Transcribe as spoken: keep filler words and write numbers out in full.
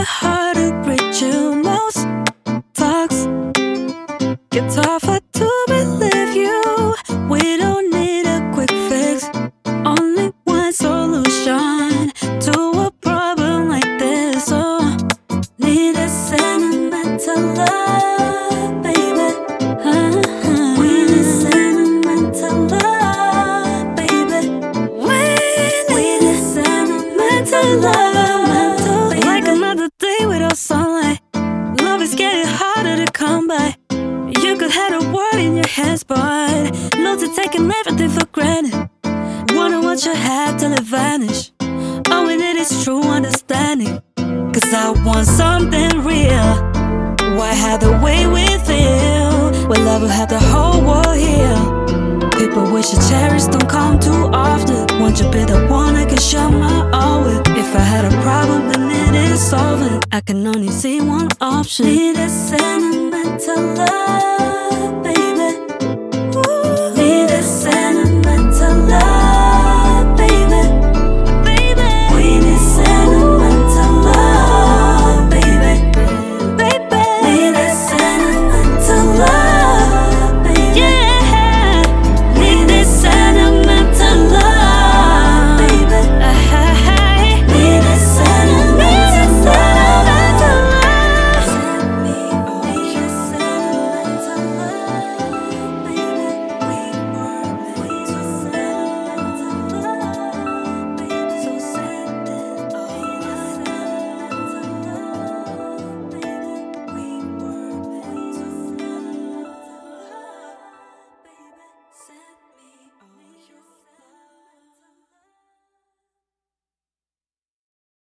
it hard to reach you. Most talks get tougher to believe you. We don't need a quick fix, only one solution to a problem like this. Oh, need a sentimental love, baby. Uh-huh. We need sentimental love, baby. We need sentimental love, like another day without sunlight. Love is getting harder to come by. You could have a word in your hands, but no to taking everything for granted. Wonder what you have till it vanish. All we need is true understanding. Cause I want something real. Why have the way we feel? Where love will have the whole world heal. People we should cherish don't come too often. Won't you be the one I can share my all with? If I had a problem then it is solving. I can only see one option. Need a sentimental love, baby.